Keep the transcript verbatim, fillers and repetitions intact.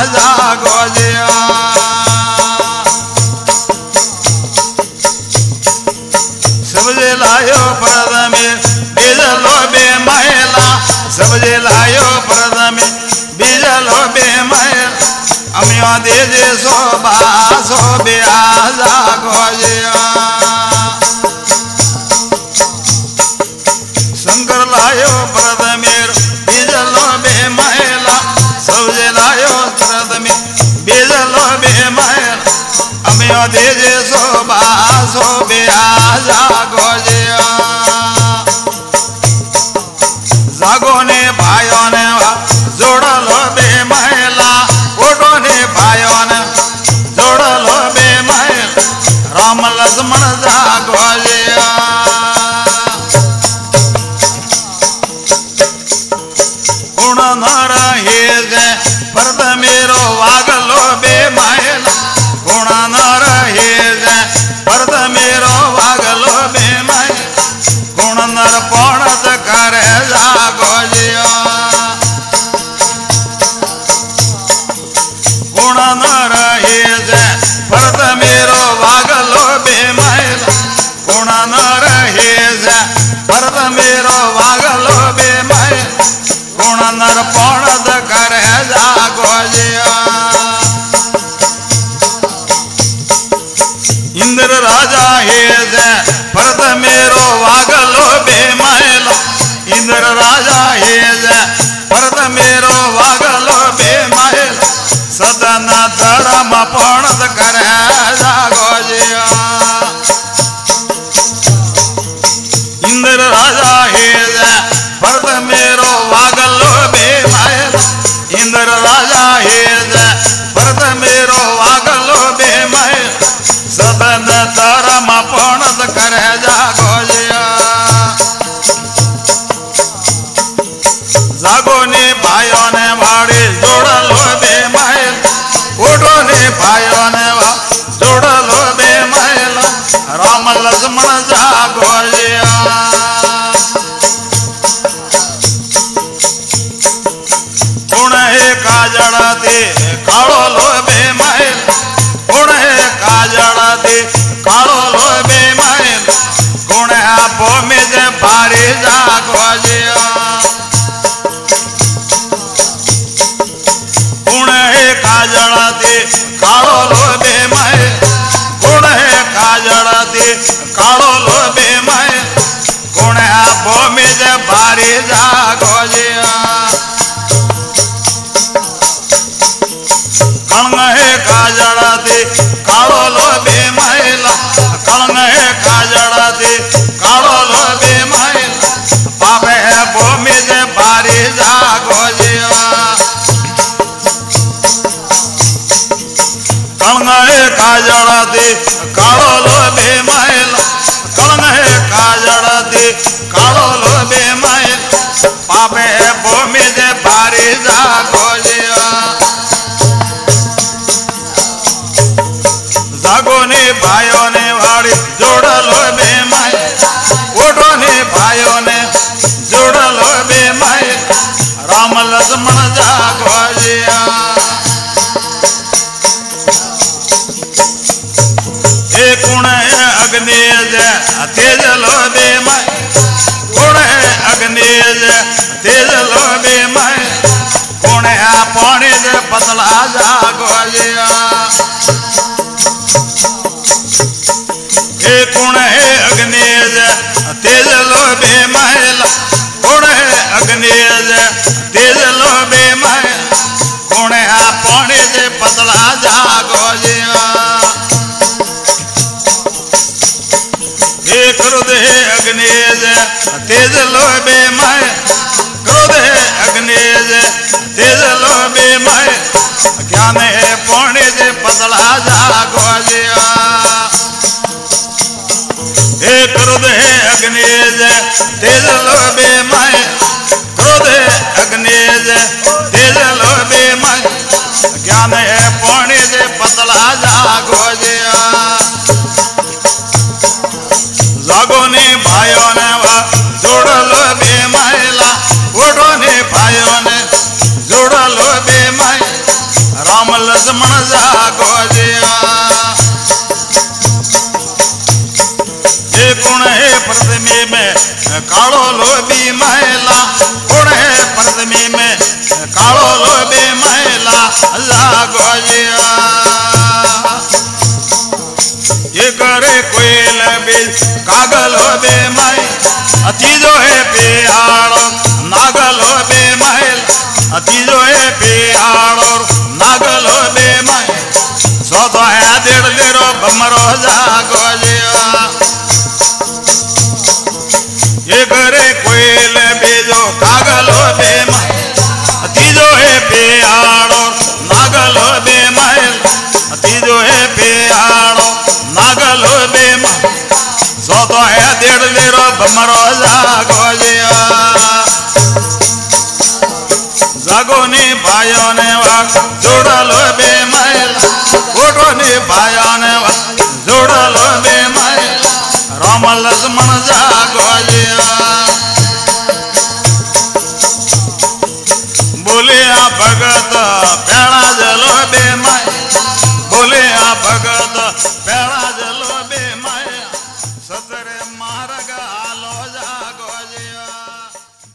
जागो जिया सबजे लायो परद में बीजलो बे महिला सबजे लायो परद में बीजलो बे महिला अमिया दे जे शोभा शोभे जागो जिया शंकर लायो परद में बीजलो बे महिला सबजे लायो परद में बीजलो बे महिला अमिया दे जे शोभा शोभे जागो जिया जागो ने भाइयों ने जोड़लो बे महिला ओटो ने भाइयों ने जोड़लो बे महिला राम लक्ष्मण जागो जिया गुण न रहे जे परद मेरो वागलो बे महिला गुण न रहे जे परद मेरो वागलो बे महिला गुण नर पौणत करे जागो जिया गुण न रहे जे परद मेरो वागलो बे महिला गुण न रहे जे परद मेरो वागलो बे महिला गुण नर पौणत करे जागो जिया इंद्र राजा हे जे परद मेरो वागलो बे महिला इंद्र राजा हे जे परद मेरो वागलो बे महिला सदन धर्म पौणत करे जागो जिया इंद्र राजा हे जे परद मेरो वागलो बे महिला इंद्र राजा हे जे परद मेरो वागलो बे महिला सदन धर्म पौणत करे जागो जिया जागो ने भाइयों ने वाड़ी जोड़लो बे महिला ओटो ने भाइयों ने जोड़लो बे महिला राम लक्ष्मण जागो जिया गुण है काजड़ा दे कालो लो बे महिला गुण है काजड़ा दे कालो लो बे महिला गुण आपो में जे भारी जागो जिया गुण है काजड़ा दे कालो लो बे महिला गुण है काजड़ा दे कालो लो बे महिला गुण आपो में जे भारी जागो जिया कलंग है काजड़ा दे कालो लो बे महिला कलंग है काजड़ा दे कालो लो बे महिला पापे है भूमि जे भारी जागो जिया कलंग है काजड़ा दे कालो लो बे महिला कलंग है काजड़ा दे कालो लो बे महिला पापे है भूमि जे भारी जागो जिया जागो ने भाइयों ने वाड़ी जोड़लो बे महिला ओटो ने भाइयों ने जोड़लो बे महिला राम लक्ष्मण जागो जिया एक गुण है अग्नि जे तेजलो बे महिला गुण है अग्नि जे तेजलो बे महिला गुण है पानी जे पतला जागो जिया गुण है अग्नि तेज लो बे महिला गुण है अग्नि तेज लो बे महिला गुण है पानी से पतला जागो जिया क्रोध है अग्नि तेज लो बे महिला क्रोध है अग्नि तेज लो बे महिला ज्ञान है पानी से पतला जागो जिया हे क्रोध है अग्नि तेज लो बे महिला क्रोध है अग्नि तेज लो बे महिला ज्ञान है पानी से पतला जागो जिया जागो ने भाइयों ने जोड़ लो बे महिला ओढ़ो ने भाइयों ने जोड़ लो बे महिला राम लक्ष्मण जागो जिया ये गुण है प्रथमे में कालो लोभी महिला गुण है प्रथमे में कालो लोभी महिला जागो जिया ये करे कोयल बीज कागल बे माई अतीजो है पेहाड़ो नागल बे महल अतीजो है पेहाड़ो नागल बे माई सो तो है डेढ़ डेरो बमरो जागो जिया ये करे कोयल बीजो कागल बे माई अतीजो है पेहाड़ो नागल बे महल अतीजो है पेहाड़ो नागल बे माई सो तो है डेढ़ डेरो बमरो जागो जिया जागो ने भाइयों ने वाक जोड़लो बे महिला ओटो ने भाइयों ने वाक जोड़लो बे महिला राम लक्ष्मण जागो जिया बोले आ भगत पेड़ा जलो बे माई बोले आ भगत